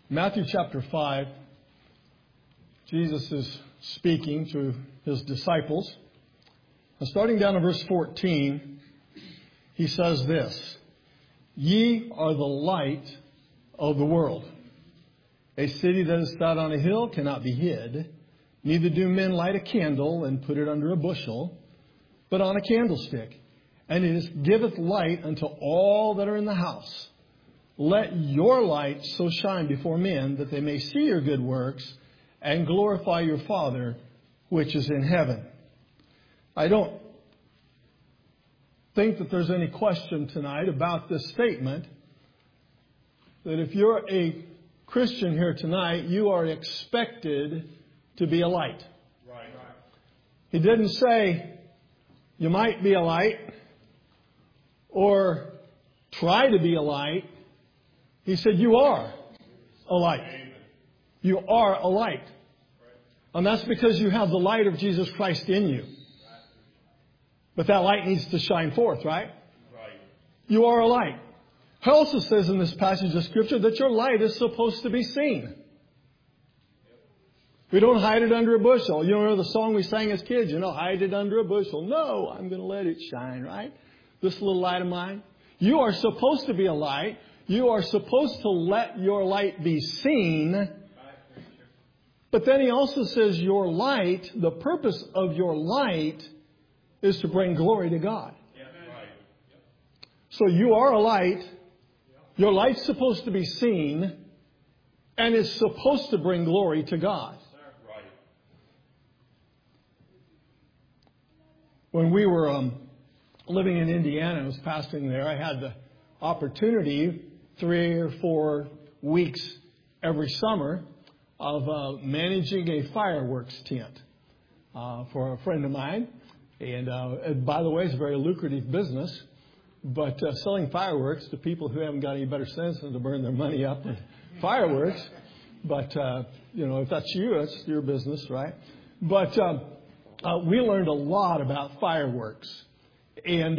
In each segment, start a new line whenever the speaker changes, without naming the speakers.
Matthew chapter 5, Jesus is speaking to his disciples. And starting down in verse 14, he says this, "Ye are the light of the world. A city that is set on a hill cannot be hid. Neither do men light a candle and put it under a bushel, but on a candlestick. And it giveth light unto all that are in the house. Let your light so shine before men that they may see your good works and glorify your Father which is in heaven." I don't think that there's any question tonight about this statement, that if you're a Christian here tonight, you are expected to be a light. Right. He didn't say you might be a light or try to be a light. He said you are a light. You are a light. And that's because you have the light of Jesus Christ in you. But that light needs to shine forth, right? You are a light. It also says in this passage of Scripture that your light is supposed to be seen. We don't hide it under a bushel. You know the song we sang as kids, hide it under a bushel. No, I'm going to let it shine, right? This little light of mine. You are supposed to be a light. You are supposed to let your light be seen. But then he also says your light, the purpose of your light is to bring glory to God. So you are a light. Your light's supposed to be seen. And it's supposed to bring glory to God. When we were living in Indiana, I was pastoring there, I had the opportunity 3 or 4 weeks every summer of managing a fireworks tent for a friend of mine. And by the way, it's a very lucrative business. But selling fireworks to people who haven't got any better sense than to burn their money up with fireworks. But, if that's you, that's your business, right? But we learned a lot about fireworks. And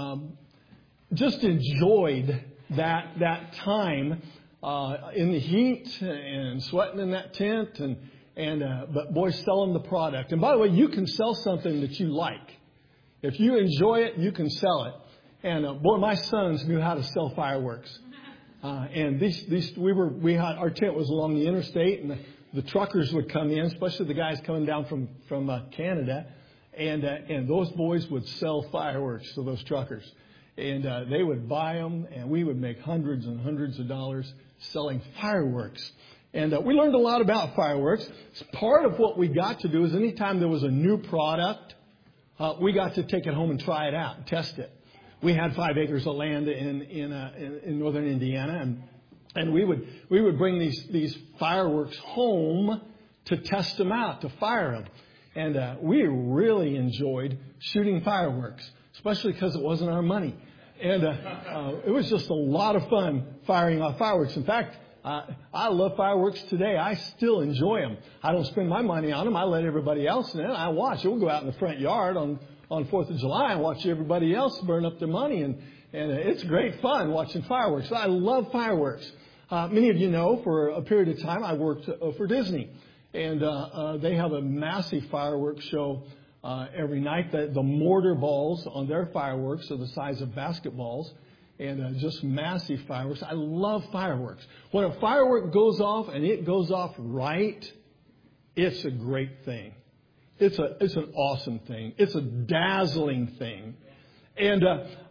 just enjoyed that time in the heat and sweating in that tent but boy, selling the product. And by the way, you can sell something that you like. If you enjoy it, you can sell it. And boy, my sons knew how to sell fireworks. And our tent was along the interstate, and the truckers would come in, especially the guys coming down from Canada, and those boys would sell fireworks to those truckers. And they would buy them, and we would make hundreds and hundreds of dollars selling fireworks. And we learned a lot about fireworks. Part of what we got to do is anytime there was a new product, we got to take it home and try it out and test it. We had 5 acres of land in northern Indiana, and we would bring these fireworks home to test them out, to fire them. And we really enjoyed shooting fireworks, especially because it wasn't our money. And it was just a lot of fun firing off fireworks. In fact, I love fireworks today. I still enjoy them. I don't spend my money on them. I let everybody else in. I watch. We'll go out in the front yard on 4th of July and watch everybody else burn up their money. And it's great fun watching fireworks. I love fireworks. Many of you know, for a period of time, I worked for Disney. And they have a massive fireworks show every night. The mortar balls on their fireworks are the size of basketballs. And just massive fireworks. I love fireworks. When a firework goes off and it goes off right, it's a great thing. It's an awesome thing. It's a dazzling thing. And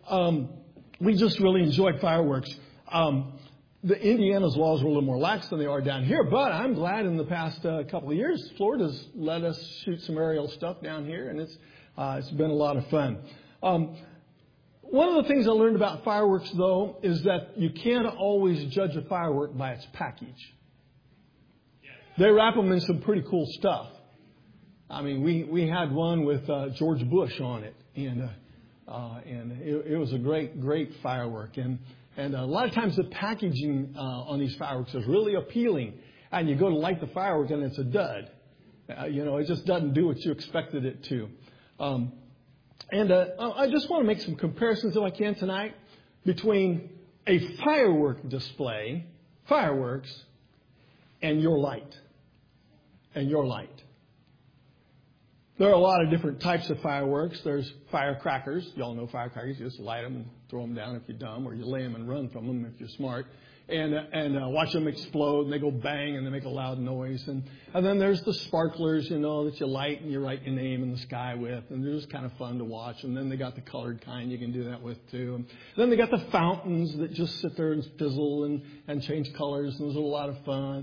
we just really enjoyed fireworks. The Indiana's laws were a little more lax than they are down here, but I'm glad in the past couple of years, Florida's let us shoot some aerial stuff down here, and it's been a lot of fun. One of the things I learned about fireworks, though, is that you can't always judge a firework by its package. They wrap them in some pretty cool stuff. I mean, we had one with George Bush on it, and it was a great firework. And a lot of times the packaging on these fireworks is really appealing, and you go to light the firework and it's a dud. It just doesn't do what you expected it to. I just want to make some comparisons, if I can, tonight between a firework display, fireworks, and your light. And your light. There are a lot of different types of fireworks. There's firecrackers. You all know firecrackers. You just light them and throw them down if you're dumb, or you lay them and run from them if you're smart. And watch them explode, and they go bang, and they make a loud noise. And then there's the sparklers, that you light, and you write your name in the sky with, and they're just kind of fun to watch. And then they got the colored kind you can do that with, too. And then they got the fountains that just sit there and fizzle and change colors, and those are a lot of fun.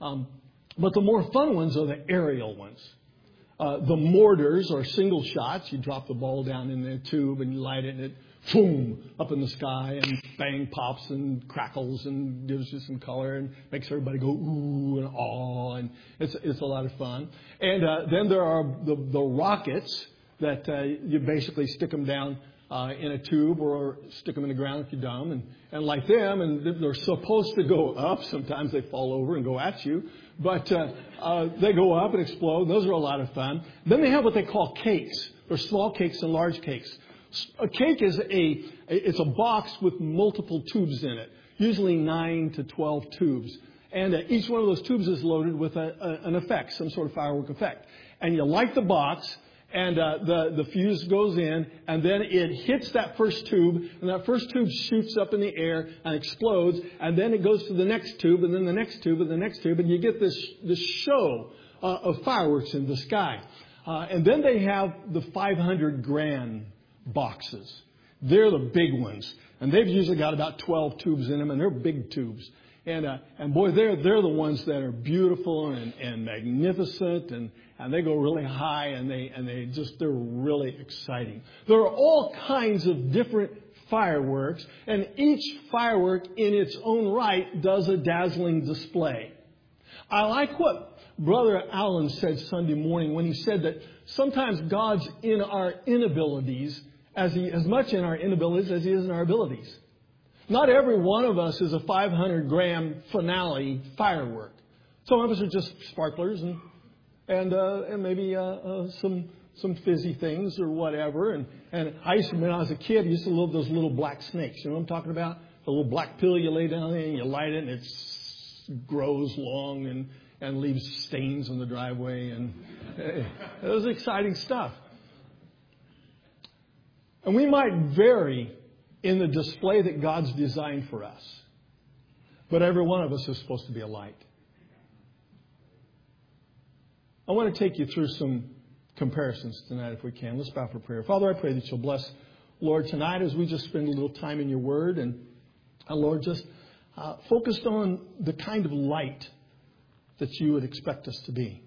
But the more fun ones are the aerial ones. The mortars are single shots. You drop the ball down in the tube, and you light it, and it boom, up in the sky, and bang, pops and crackles and gives you some color and makes everybody go ooh and awe, and it's a lot of fun. And then there are the rockets that you basically stick them down in a tube or stick them in the ground if you're dumb and light them, and they're supposed to go up. Sometimes they fall over and go at you, but they go up and explode. Those are a lot of fun. Then they have what they call cakes. There's small cakes and large cakes. A cake is it's a box with multiple tubes in it, usually 9 to 12 tubes. And each one of those tubes is loaded with an effect, some sort of firework effect. And you light the box, and the fuse goes in, and then it hits that first tube, and that first tube shoots up in the air and explodes, and then it goes to the next tube, and then the next tube, and the next tube, and you get this show of fireworks in the sky. And then they have the 500-gram boxes. They're the big ones. And they've usually got about 12 tubes in them, and they're big tubes. And boy, they're the ones that are beautiful and magnificent, and they go really high, and they're really exciting. There are all kinds of different fireworks, and each firework in its own right does a dazzling display. I like what Brother Allen said Sunday morning when he said that sometimes God's in our inabilities as much in our inabilities as He is in our abilities. Not every one of us is a 500-gram finale firework. Some of us are just sparklers and maybe some fizzy things or whatever. And I used to, when I was a kid, I used to love those little black snakes. You know what I'm talking about? The little black pill you lay down there and you light it, and it grows long and leaves stains on the driveway. And it was exciting stuff. And we might vary in the display that God's designed for us. But every one of us is supposed to be a light. I want to take you through some comparisons tonight if we can. Let's bow for prayer. Father, I pray that You'll bless, Lord, tonight as we just spend a little time in Your Word. And, Lord, just focused on the kind of light that You would expect us to be.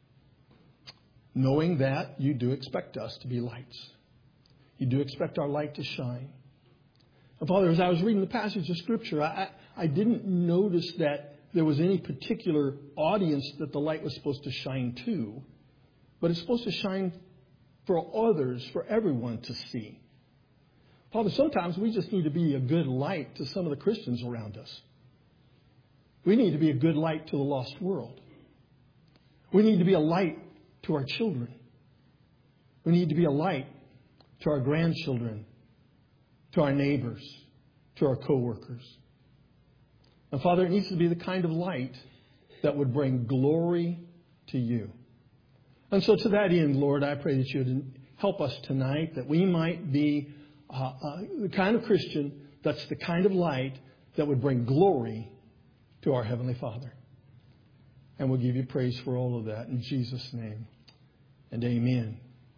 Knowing that You do expect us to be lights. You do expect our light to shine. And Father, as I was reading the passage of Scripture, I didn't notice that there was any particular audience that the light was supposed to shine to. But it's supposed to shine for others, for everyone to see. Father, sometimes we just need to be a good light to some of the Christians around us. We need to be a good light to the lost world. We need to be a light to our children. We need to be a light to our grandchildren, to our neighbors, to our coworkers. And Father, it needs to be the kind of light that would bring glory to You. And so to that end, Lord, I pray that You would help us tonight, that we might be the kind of Christian that's the kind of light that would bring glory to our Heavenly Father. And we'll give You praise for all of that in Jesus' name. And amen.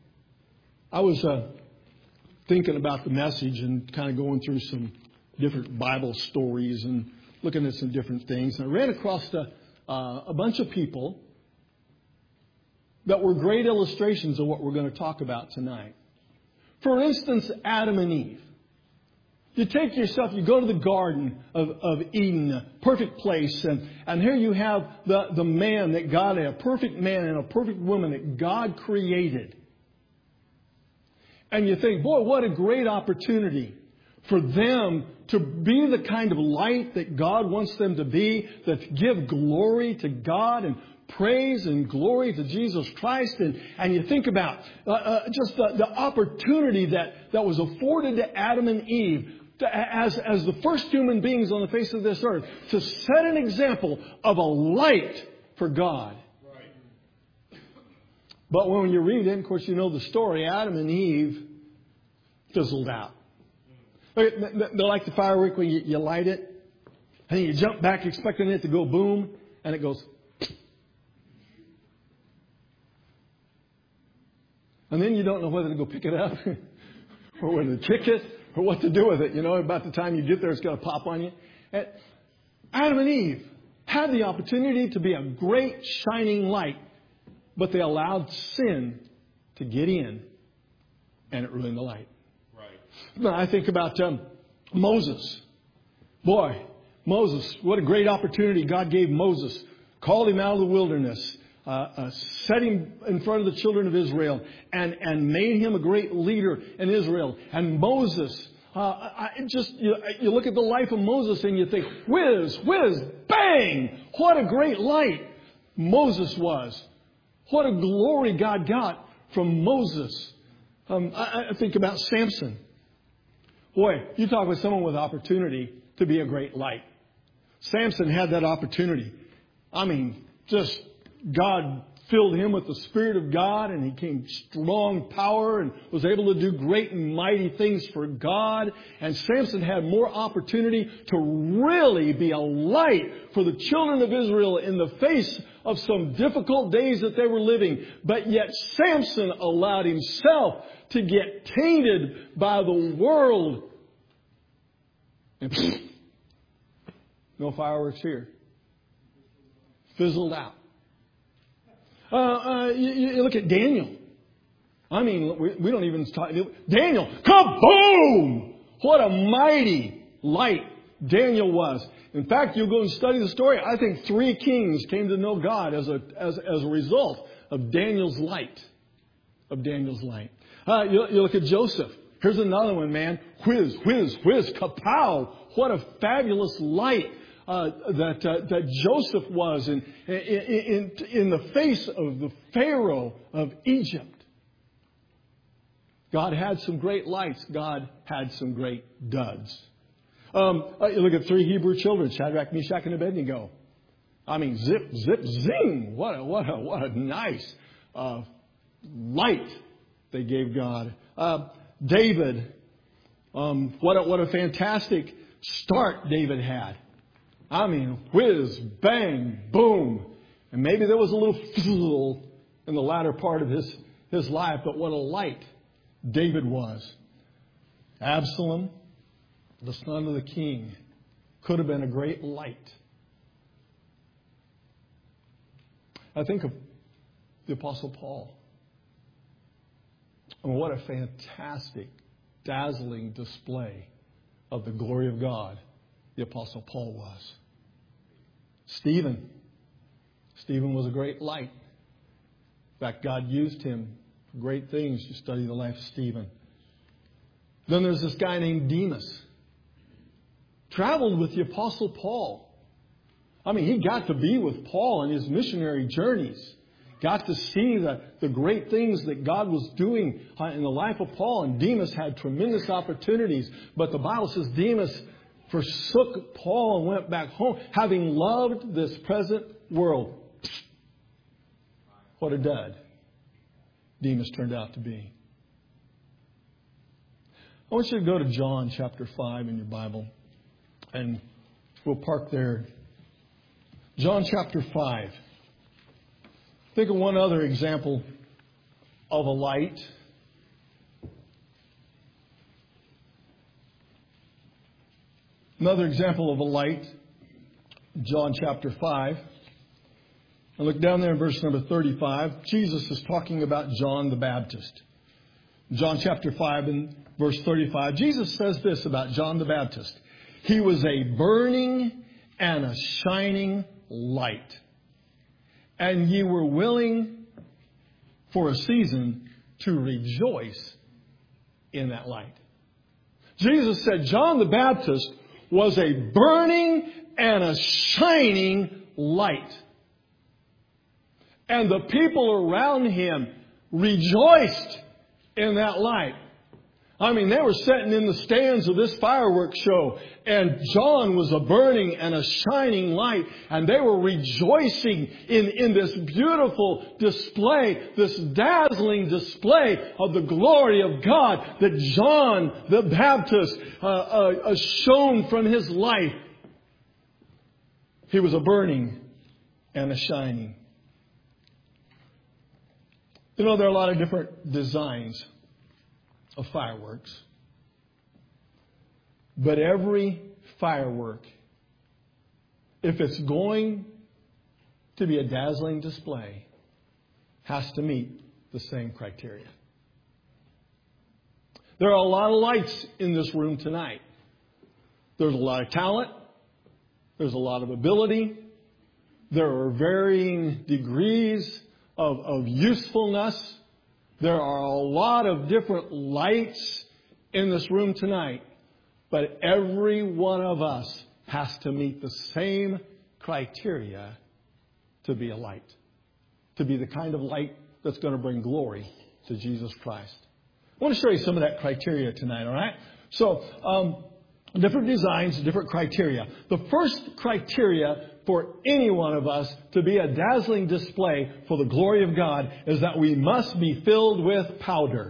I was thinking about the message and kind of going through some different Bible stories and looking at some different things. And I ran across a bunch of people that were great illustrations of what we're going to talk about tonight. For instance, Adam and Eve. You take yourself, you go to the Garden of Eden, a perfect place, and here you have the man that God, a perfect man and a perfect woman that God created. And you think, boy, what a great opportunity for them to be the kind of light that God wants them to be, that give glory to God and praise and glory to Jesus Christ. And you think about just the opportunity that was afforded to Adam and Eve as the first human beings on the face of this earth, to set an example of a light for God. But when you read it, of course, you know the story. Adam and Eve fizzled out. They're like the firework when you light it, and you jump back expecting it to go boom, and it goes. And then you don't know whether to go pick it up or whether to kick it or what to do with it. You know, about the time you get there, it's going to pop on you. And Adam and Eve had the opportunity to be a great shining light, but they allowed sin to get in, and it ruined the light. Right. Now, I think about Moses. Boy, Moses, what a great opportunity God gave Moses. Called him out of the wilderness. Set him in front of the children of Israel and made him a great leader in Israel. And Moses, you look at the life of Moses and you think, whiz, bang! What a great light Moses was. What a glory God got from Moses. I think about Samson. Boy, you talk with someone with opportunity to be a great light. Samson had that opportunity. I mean, just God filled him with the Spirit of God, and he came strong power and was able to do great and mighty things for God. And Samson had more opportunity to really be a light for the children of Israel in the face of some difficult days that they were living. But yet Samson allowed himself to get tainted by the world. And no fireworks here. Fizzled out. You look at Daniel. I mean, we don't even talk. Daniel, kaboom! What a mighty light Daniel was. In fact, you go and study the story. I think 3 kings came to know God as a result of Daniel's light. You look at Joseph. Here's another one, man. Whiz, kapow! What a fabulous light that Joseph was in the face of the Pharaoh of Egypt. God had some great lights. God had some great duds. You look at 3 Hebrew children, Shadrach, Meshach, and Abednego. I mean, zip, zing! What a nice light they gave God. David, what a fantastic start David had. I mean, whiz, bang, boom. And maybe there was a little fizzle in the latter part of his life, but what a light David was. Absalom, the son of the king, could have been a great light. I think of the Apostle Paul. And what a fantastic, dazzling display of the glory of God the Apostle Paul was. Stephen was a great light. In fact, God used him for great things. You study the life of Stephen. Then there's this guy named Demas. Traveled with the Apostle Paul. I mean, he got to be with Paul in his missionary journeys. Got to see the great things that God was doing in the life of Paul. And Demas had tremendous opportunities. But the Bible says Demas forsook Paul and went back home, having loved this present world. What a dud Demas turned out to be. I want you to go to John chapter 5 in your Bible, and we'll park there. John chapter 5. Think of one other example of a light. Another example of a light, John chapter 5. And look down there in verse number 35. Jesus is talking about John the Baptist. John chapter 5 and verse 35. Jesus says this about John the Baptist. He was a burning and a shining light. And ye were willing for a season to rejoice in that light. Jesus said John the Baptist was a burning and a shining light. And the people around him rejoiced in that light. I mean, they were sitting in the stands of this fireworks show, and John was a burning and a shining light, and they were rejoicing in this beautiful display, this dazzling display of the glory of God that John the Baptist shone from his life. He was a burning and a shining. You know, there are a lot of different designs of fireworks. But every firework, if it's going to be a dazzling display, has to meet the same criteria. There are a lot of lights in this room tonight. There's a lot of talent. There's a lot of ability. There are varying degrees of usefulness. There are a lot of different lights in this room tonight, but every one of us has to meet the same criteria to be a light, to be the kind of light that's going to bring glory to Jesus Christ. I want to show you some of that criteria tonight, all right? So, different designs, different criteria. The first criteria for any one of us to be a dazzling display for the glory of God is that we must be filled with powder.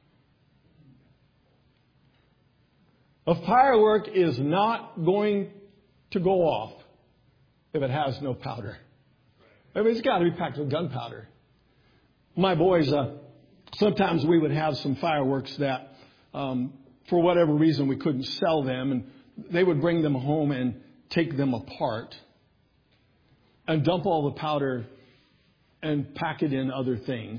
A firework is not going to go off if it has no powder. I mean, it's got to be packed with gunpowder. My boys, sometimes we would have some fireworks that, for whatever reason, we couldn't sell them, and they would bring them home and take them apart and dump all the powder and pack it in other things.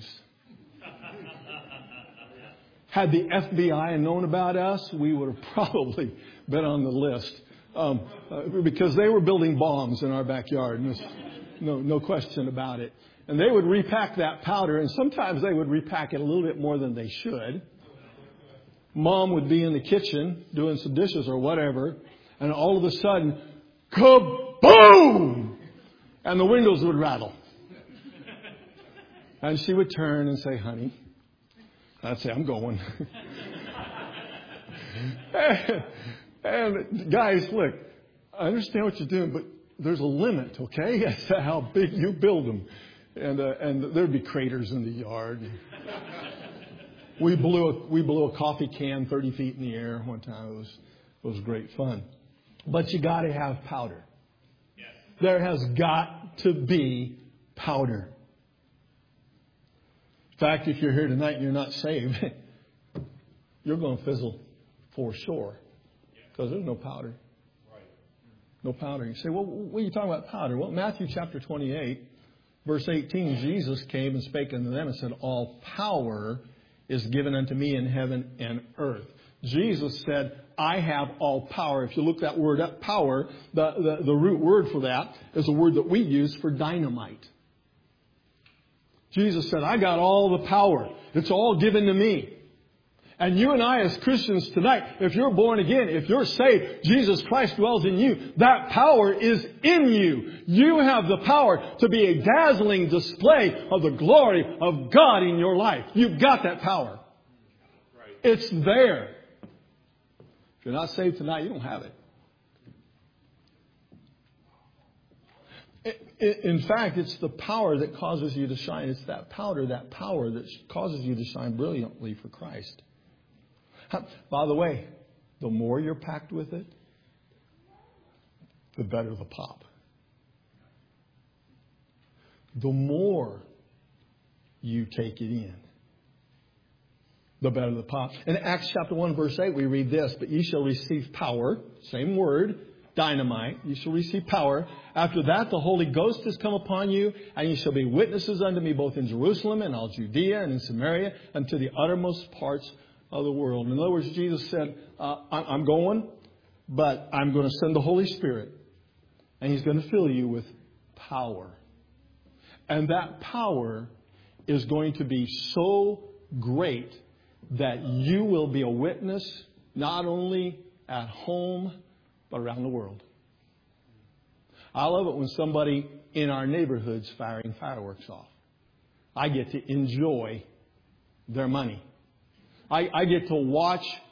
Had the FBI known about us, we would have probably been on the list because they were building bombs in our backyard. No question about it. And they would repack that powder, and sometimes they would repack it a little bit more than they should. Mom would be in the kitchen doing some dishes or whatever, and all of a sudden, kaboom! And the windows would rattle. And she would turn and say, honey, I'd say, I'm going. and guys, look, I understand what you're doing, but there's a limit, okay, as to how big you build them. And there'd be craters in the yard. We blew a coffee can 30 feet in the air one time. It was great fun. But you got to have powder. There has got to be powder. In fact, if you're here tonight and you're not saved, you're going to fizzle for sure. Because there's no powder. No powder. You say, well, what are you talking about powder? Well, Matthew chapter 28, verse 18, Jesus came and spake unto them and said, all power is given unto me in heaven and earth. Jesus said, I have all power. If you look that word up, power, the root word for that is a word that we use for dynamite. Jesus said, I got all the power. It's all given to me. And you and I as Christians tonight, if you're born again, if you're saved, Jesus Christ dwells in you. That power is in you. You have the power to be a dazzling display of the glory of God in your life. You've got that power. It's there. If you're not saved tonight, you don't have it. In fact, it's the power that causes you to shine. It's that power that causes you to shine brilliantly for Christ. By the way, the more you're packed with it, the better the pop. The more you take it in, the better the pop. In Acts chapter 1, verse 8, we read this, but ye shall receive power, same word, dynamite, you shall receive power. After that, the Holy Ghost has come upon you, and you shall be witnesses unto me both in Jerusalem and all Judea and in Samaria and to the uttermost parts of the world. In other words, Jesus said, I'm going, but I'm going to send the Holy Spirit, and He's going to fill you with power. And that power is going to be so great that you will be a witness not only at home, but around the world. I love it when somebody in our neighborhood's firing fireworks off. I get to enjoy their money. I get to watch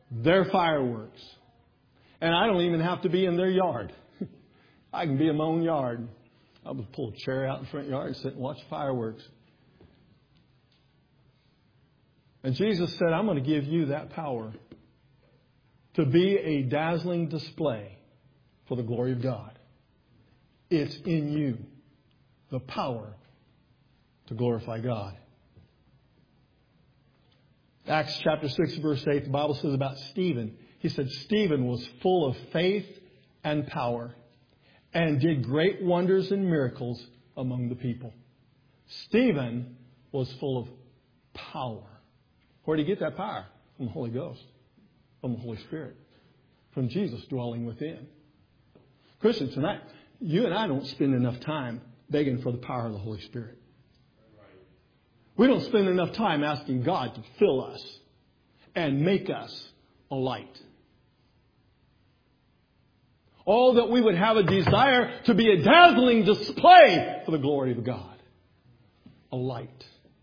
their fireworks. And I don't even have to be in their yard. I can be in my own yard. I would pull a chair out in the front yard and sit and watch fireworks. And Jesus said, I'm going to give you that power to be a dazzling display for the glory of God. It's in you, the power to glorify God. Acts chapter 6, verse 8, the Bible says about Stephen. He said, Stephen was full of faith and power and did great wonders and miracles among the people. Stephen was full of power. Where did he get that power? From the Holy Ghost, from the Holy Spirit, from Jesus dwelling within. Christians, tonight, you and I don't spend enough time begging for the power of the Holy Spirit. We don't spend enough time asking God to fill us and make us a light. Oh, that we would have a desire to be a dazzling display for the glory of God. A light.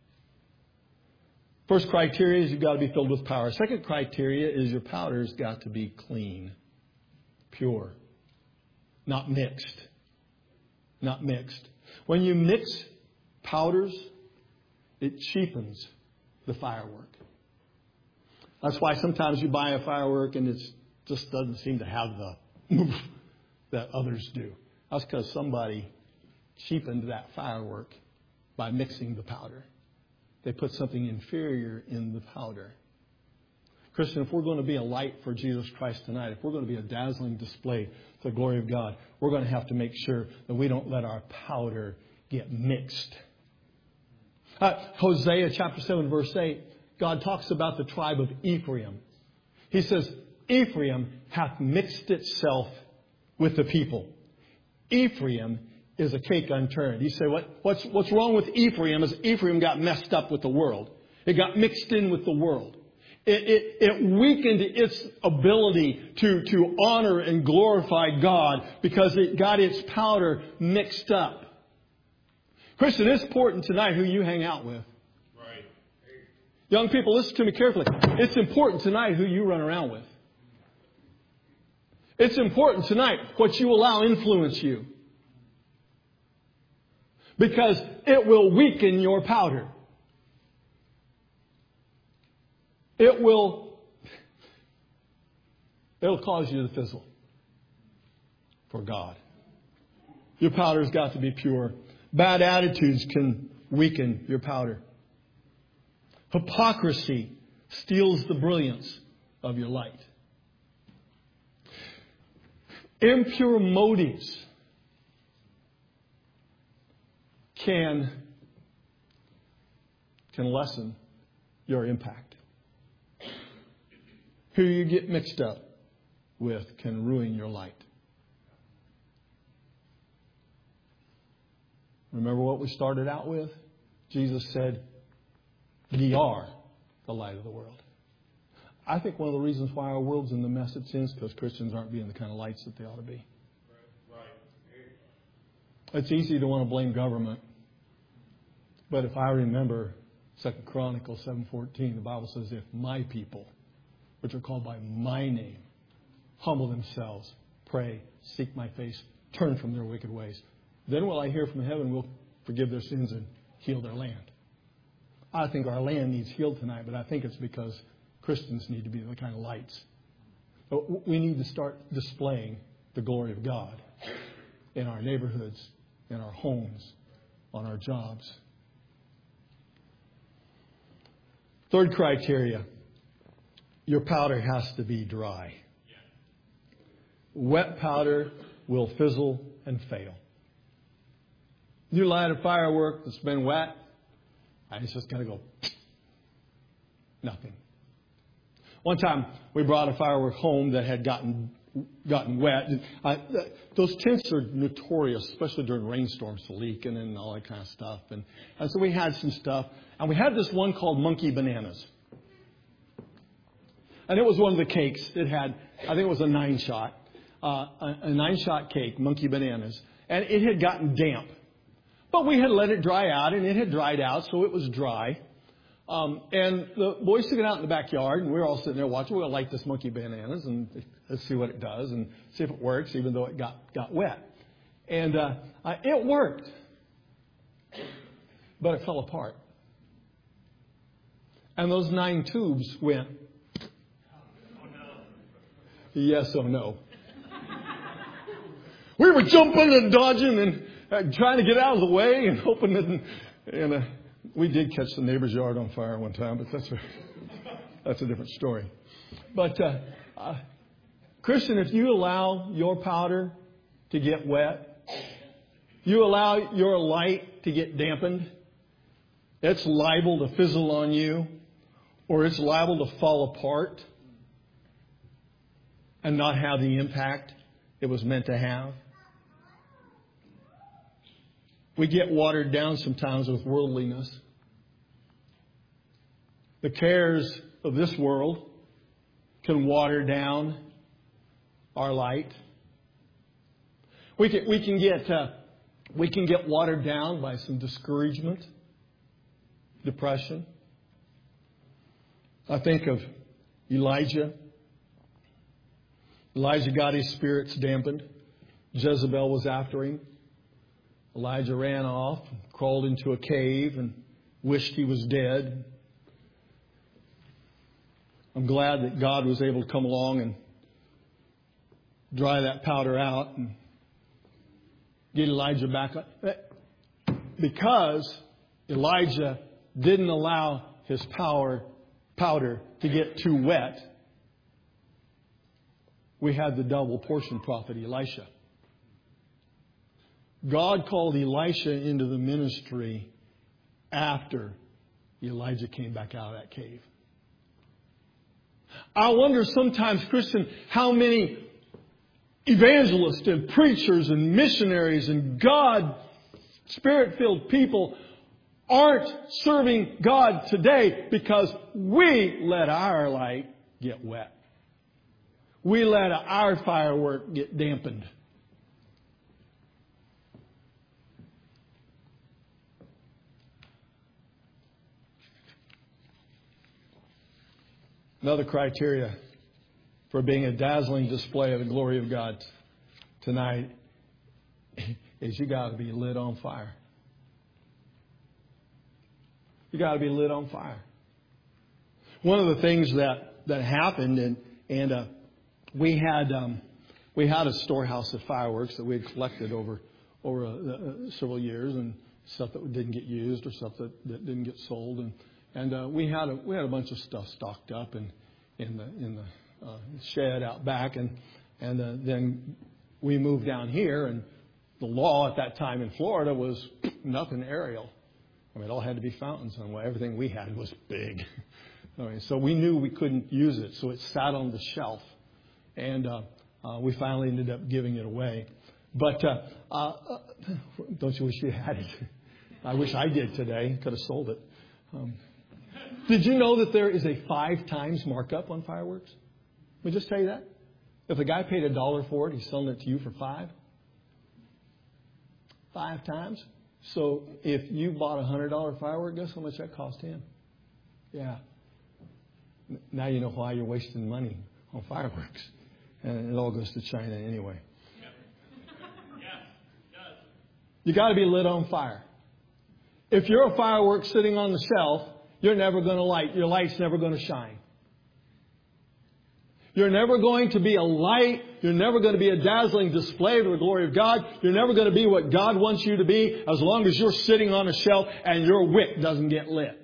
First criteria is you've got to be filled with power. Second criteria is your powder's got to be clean, pure, not mixed. Not mixed. When you mix powders, it cheapens the firework. That's why sometimes you buy a firework and it just doesn't seem to have the oomph that others do. That's because somebody cheapened that firework by mixing the powder. They put something inferior in the powder. Christian, if we're going to be a light for Jesus Christ tonight, if we're going to be a dazzling display to the glory of God, we're going to have to make sure that we don't let our powder get mixed. Hosea chapter 7 verse 8, God talks about the tribe of Ephraim. He says, Ephraim hath mixed itself with the people. Ephraim is a cake unturned. You say, what's wrong with Ephraim is Ephraim got messed up with the world. It got mixed in with the world. It weakened its ability to honor and glorify God because it got its powder mixed up. Christian, it's important tonight who you hang out with. Right. Young people, listen to me carefully. It's important tonight who you run around with. It's important tonight what you allow influence you. Because it will weaken your powder. It'll cause you to fizzle for God. Your powder's got to be pure. Bad attitudes can weaken your powder. Hypocrisy steals the brilliance of your light. Impure motives can lessen your impact. Who you get mixed up with can ruin your light. Remember what we started out with? Jesus said, ye are the light of the world. I think one of the reasons why our world's in the mess it's in is because Christians aren't being the kind of lights that they ought to be. It's easy to want to blame government. But if I remember 2 Chronicles 7:14, the Bible says, if my people, which are called by my name, humble themselves, pray, seek my face, turn from their wicked ways, then will I hear from heaven, will forgive their sins and heal their land. I think our land needs healed tonight, but I think it's because Christians need to be the kind of lights. But we need to start displaying the glory of God in our neighborhoods, in our homes, on our jobs. Third criteria, your powder has to be dry. Wet powder will fizzle and fail. You light a firework that's been wet, and it's just going to go nothing. One time we brought a firework home that had gotten wet. Those tents are notorious, especially during rainstorms, to leak and all that kind of stuff. And so we had some stuff. And we had this one called Monkey Bananas. And it was one of the cakes. It had, I think it was a 9-shot. A 9-shot cake, Monkey Bananas. And it had gotten damp. But we had let it dry out, and it had dried out, so it was dry. And the boys took it out in the backyard, and we were all sitting there watching. We're going to light this monkey bananas and let's see what it does and see if it works, even though it got wet. And it worked, but it fell apart. And those 9 tubes went, yes or no. We were jumping and dodging and trying to get out of the way and hoping that... we did catch the neighbor's yard on fire one time, but that's a different story. But, Christian, if you allow your powder to get wet, you allow your light to get dampened, it's liable to fizzle on you, or it's liable to fall apart and not have the impact it was meant to have. We get watered down sometimes with worldliness. The cares of this world can water down our light. We can get watered down by some discouragement, depression. I think of Elijah. Elijah got his spirits dampened. Jezebel was after him. Elijah ran off, crawled into a cave, and wished he was dead. I'm glad that God was able to come along and dry that powder out and get Elijah back up. Because Elijah didn't allow his powder to get too wet, we had the double portion prophet Elisha. God called Elisha into the ministry after Elijah came back out of that cave. I wonder sometimes, Christian, how many evangelists and preachers and missionaries and God, Spirit-filled people aren't serving God today because we let our light get wet. We let our firework get dampened. Another criteria for being a dazzling display of the glory of God tonight is you got to be lit on fire. You got to be lit on fire. One of the things that happened, and we had a storehouse of fireworks that we had collected over several years, and stuff that didn't get used or stuff that didn't get sold, and we had a bunch of stuff stocked up in the shed out back, and then we moved down here, and the law at that time in Florida was nothing aerial. I mean, it all had to be fountains. And everything we had was big. I mean, so we knew we couldn't use it, so it sat on the shelf, and we finally ended up giving it away. But don't you wish you had it? I wish I did today. Could have sold it. Did you know that there is a 5 times markup on fireworks? Let me just tell you that. If the guy paid $1 for it, he's selling it to you for 5. 5 times. So if you bought a $100 firework, guess how much that cost him? Yeah. Now you know why you're wasting money on fireworks. And it all goes to China anyway. You got to be lit on fire. If you're a firework sitting on the shelf, you're never going to light. Your light's never going to shine. You're never going to be a light. You're never going to be a dazzling display of the glory of God. You're never going to be what God wants you to be as long as you're sitting on a shelf and your wick doesn't get lit.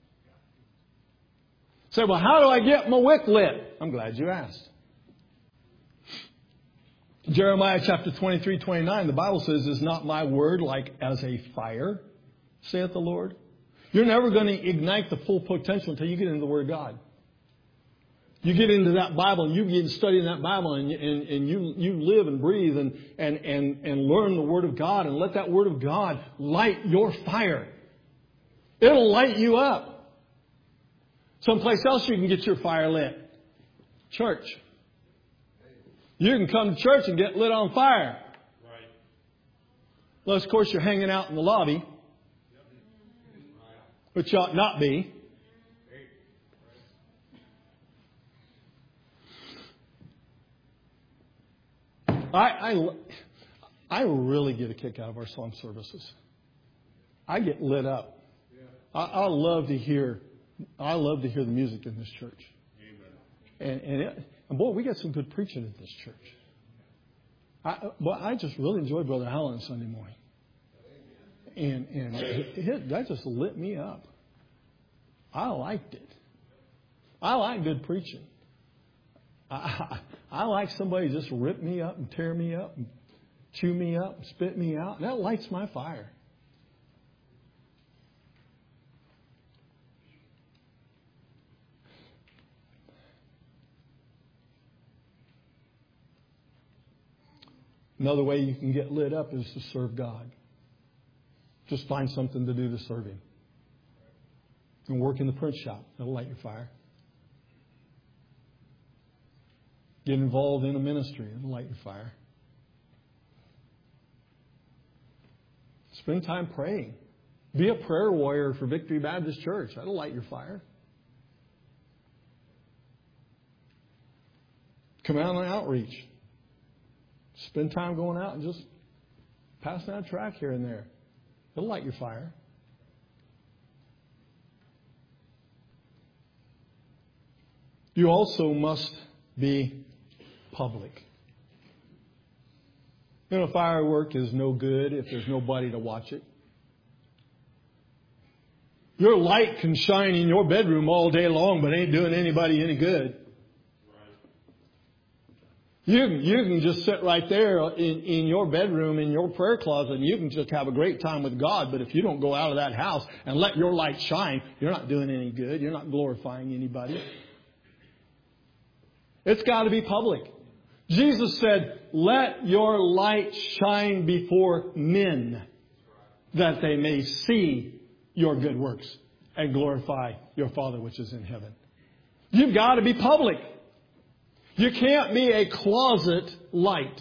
Say, well, how do I get my wick lit? I'm glad you asked. Jeremiah chapter 23:29, the Bible says, "Is not my word like as a fire, saith the Lord?" You're never going to ignite the full potential until you get into the Word of God. You get into that Bible and you begin studying that Bible and you live and breathe and learn the Word of God and let that Word of God light your fire. It'll light you up. Someplace else you can get your fire lit. Church. You can come to church and get lit on fire. Right. Unless, of course, you're hanging out in the lobby, which ought not be. I really get a kick out of our song services. I get lit up. I love to hear the music in this church. And boy, we got some good preaching in this church. I just really enjoy Brother Allen Sunday morning. And that just lit me up. I liked it. I like good preaching. I like somebody just rip me up and tear me up and chew me up and spit me out. That lights my fire. Another way you can get lit up is to serve God. Just find something to do to serve Him. You can work in the print shop. That'll light your fire. Get involved in a ministry. It'll light your fire. Spend time praying. Be a prayer warrior for Victory Baptist Church. That'll light your fire. Come out on outreach. Spend time going out and just passing out track here and there. It'll light your fire. You also must be public. You know, firework is no good if there's nobody to watch it. Your light can shine in your bedroom all day long, but ain't doing anybody any good. You can just sit right there in your bedroom, in your prayer closet, and you can just have a great time with God. But if you don't go out of that house and let your light shine, you're not doing any good. You're not glorifying anybody. It's got to be public. Jesus said, let your light shine before men, that they may see your good works and glorify your Father which is in heaven. You've got to be public. You can't be a closet light.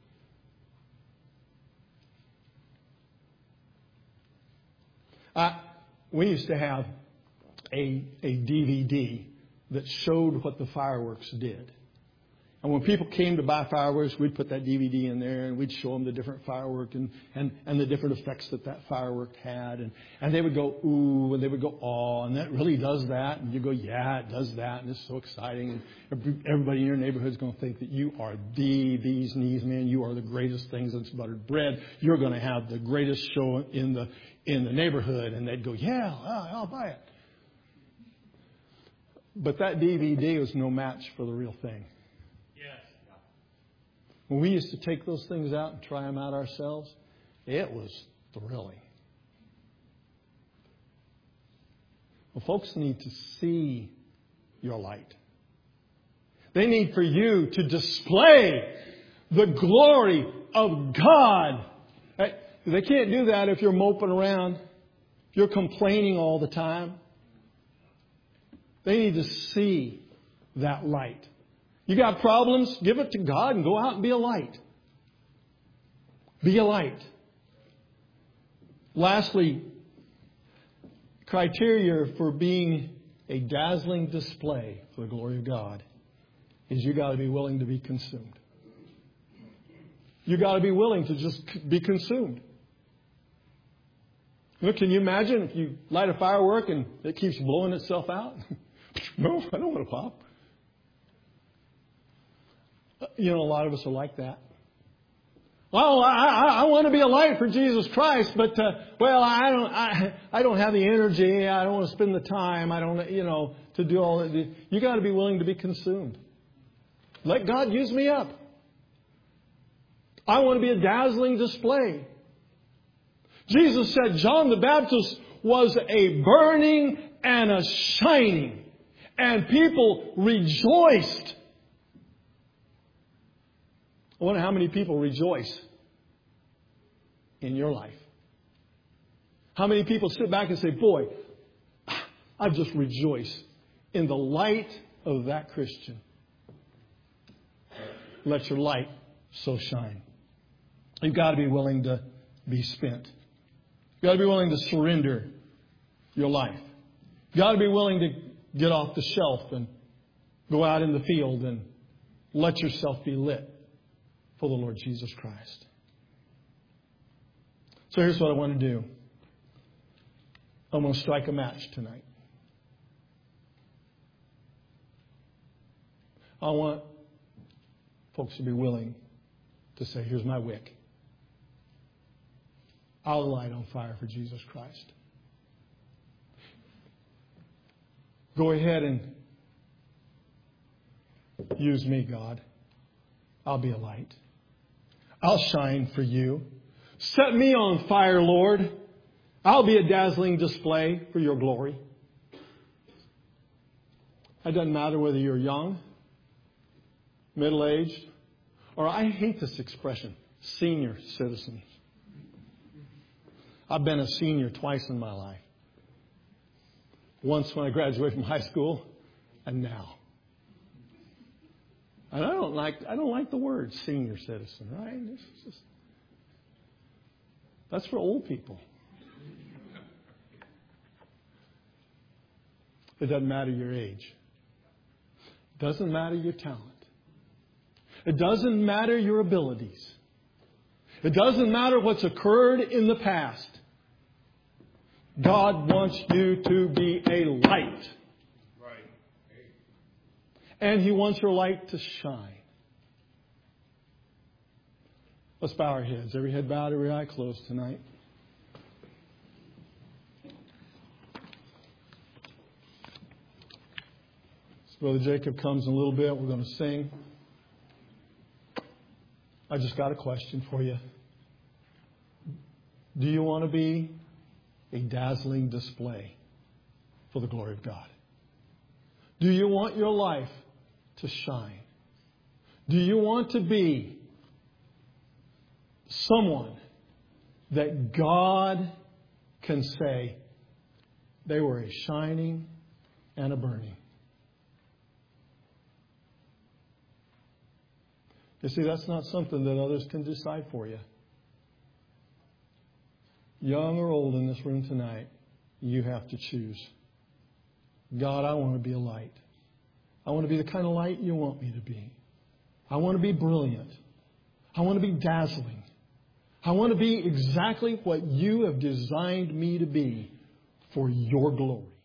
We used to have a DVD that showed what the fireworks did. And when people came to buy fireworks, we'd put that DVD in there and we'd show them the different firework and the different effects that firework had. And they would go, ooh, and they would go, oh, and that really does that. And you go, yeah, it does that. And it's so exciting. And everybody in your neighborhood is going to think that you are the bee's knees, man. You are the greatest thing since buttered bread. You're going to have the greatest show in the neighborhood. And they'd go, yeah, I'll buy it. But that DVD was no match for the real thing. When we used to take those things out and try them out ourselves, it was thrilling. Well, folks need to see your light. They need for you to display the glory of God. They can't do that if you're moping around, if you're complaining all the time. They need to see that light. You got problems? Give it to God and go out and be a light. Be a light. Lastly, criteria for being a dazzling display for the glory of God is you got to be willing to be consumed. You got to be willing to just be consumed. You know, can you imagine if you light a firework and it keeps blowing itself out? No, I don't want to pop. You know, a lot of us are like that. Well, I want to be a light for Jesus Christ, but I don't have the energy. I don't want to spend the time. I don't, to do all that. You got to be willing to be consumed. Let God use me up. I want to be a dazzling display. Jesus said John the Baptist was a burning and a shining, and people rejoiced. I wonder how many people rejoice in your life. How many people sit back and say, boy, I just rejoice in the light of that Christian. Let your light so shine. You've got to be willing to be spent. You've got to be willing to surrender your life. You've got to be willing to get off the shelf and go out in the field and let yourself be lit. for the Lord Jesus Christ. So here's what I want to do. I'm going to strike a match tonight. I want folks to be willing to say, here's my wick. I'll light on fire for Jesus Christ. Go ahead and use me, God. I'll be a light. I'll shine for you. Set me on fire, Lord. I'll be a dazzling display for your glory. It doesn't matter whether you're young, middle-aged, or I hate this expression, senior citizens. I've been a senior twice in my life. Once when I graduated from high school, and now. And I don't like the word senior citizen, right? That's for old people. It doesn't matter your age. It doesn't matter your talent. It doesn't matter your abilities. It doesn't matter what's occurred in the past. God wants you to be a light. Right. And He wants your light to shine. Let's bow our heads. Every head bowed, every eye closed tonight. So Brother Jacob comes in a little bit. We're going to sing. I just got a question for you. Do you want to be a dazzling display for the glory of God? Do you want your life to shine? Do you want to be someone that God can say they were a shining and a burning? You see, that's not something that others can decide for you. Young or old in this room tonight, you have to choose. God, I want to be a light. I want to be the kind of light you want me to be. I want to be brilliant. I want to be dazzling. I want to be exactly what you have designed me to be for your glory.